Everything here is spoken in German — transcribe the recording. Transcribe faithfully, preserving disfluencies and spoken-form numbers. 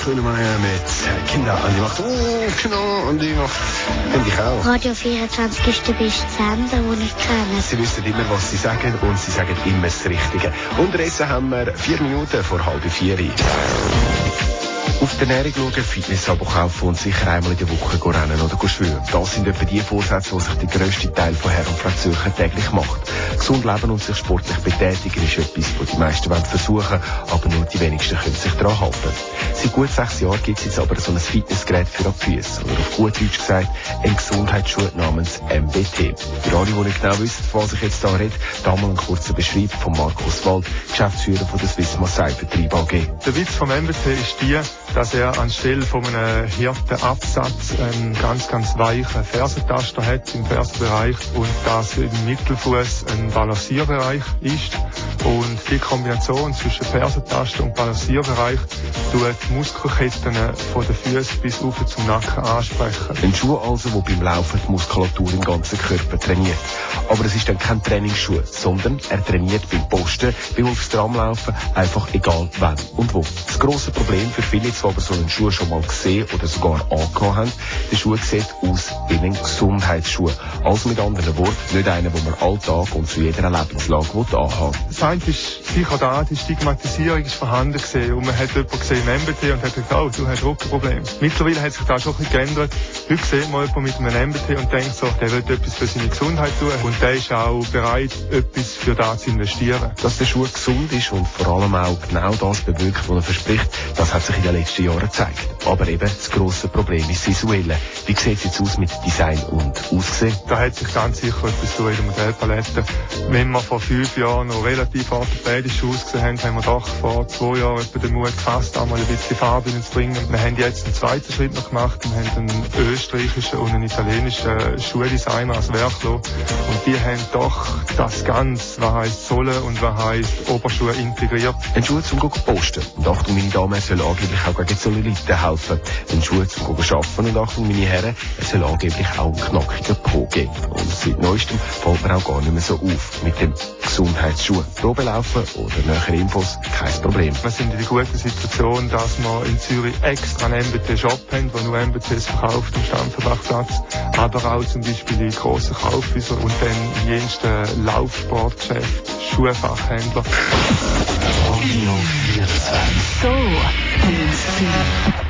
Grünemeyer mit Kinder an die Macht. Oh, Kinder an die Macht. Finde ich auch. Radio vierundzwanzig ist der beste Sender, den ich kenne. Sie wissen immer, was sie sagen, und sie sagen immer das Richtige. Unterdessen haben wir vier Minuten vor halb vier. Auf die Ernährung schauen, Fitnessabo kaufen und sicher einmal in der Woche rennen oder schwimmen. Das sind etwa die Vorsätze, die sich der grösste Teil von Herren und Frau Zürcher täglich macht. Gesund leben und sich sportlich betätigen ist etwas, was die meisten wollen versuchen, aber nur die wenigsten können sich daran halten. Seit gut sechs Jahren gibt es jetzt aber so ein Fitnessgerät für die Füße, oder auf gut Deutsch gesagt, ein Gesundheitsschuh namens M B T. Für alle, die nicht genau wissen, von was ich jetzt hier rede, da mal einen kurzen Beschreib von Markus Wald, Geschäftsführer von der Swiss Massai Vertrieb A G. Der Witz vom M B T ist die, dass er anstelle von einem harten Absatz einen ganz, ganz weichen Fersentaster hat im Fersenbereich und dass im Mittelfuß ein Balancierbereich ist. Und die Kombination zwischen Fersentaster und Balancierbereich tut die Muskelketten von den Füßen bis rauf zum Nacken ansprechen. Ein Schuh also, der beim Laufen die Muskulatur im ganzen Körper trainiert. Aber es ist dann kein Trainingsschuh, sondern er trainiert beim Posten, beim aufs Tram laufen, einfach egal wann und wo. Das grosse Problem für viele, die aber so einen Schuh schon mal gesehen oder sogar angehabt haben, der Schuh sieht aus wie ein Gesundheitsschuh. Also mit anderen Worten, nicht einer, den man Alltag und zu jeder Lebenslage anhaben will. Das eine ist sicher da, die Stigmatisierung ist vorhanden gesehen und man hat jemanden gesehen im M B T und hat gesagt, oh, du hast Rückenprobleme. Mittlerweile hat sich das schon ein bisschen geändert. Heute sieht man jemanden mit einem M B T und denkt so, der will etwas für seine Gesundheit tun und der ist auch bereit, etwas für das zu investieren. Dass der Schuh gesund ist und vor allem auch genau das bewirkt, was er verspricht, das hat sich in den letzten Jahren gezeigt. Aber eben, das grosse Problem ist das Visuelle. Wie sieht es jetzt aus mit Design und Aussehen? Da hat sich ganz sicher etwas so in der Modellpalette. Wenn wir vor fünf Jahren noch relativ orthopädisch ausgesehen haben, haben wir doch vor zwei Jahren etwa den Mut gefasst, einmal ein bisschen Farbe reinzubringen. Wir haben jetzt einen zweiten Schritt noch gemacht und haben einen österreichischen und einen italienischen Schuhdesigner als Werklo. Und die haben doch das Ganze, was heisst Sohle und was heisst Oberschuhe integriert. Ein Schuh zum Posten. Und Achtung, meine Damen, er soll angeblich auch gegen Zellulite helfen. Ein Schuh zum Arbeiten. Und Achtung, meine Herren, er soll angeblich auch einen knackigen Po geben. Und seit neuestem fällt man auch gar nicht mehr so auf mit dem Gesundheitsschuh. Probelaufen oder nähere Infos, kein Problem. Wir sind in der guten Situation, dass wir in Zürich extra einen M B T-Shop haben, der nur M B Ts verkauft am Stammverbachplatz, aber auch zum Beispiel in grossen Kaufhäusern und dann in jensten Laufsportgeschäft, Schuhfachhändler. Radio vierundzwanzig. So,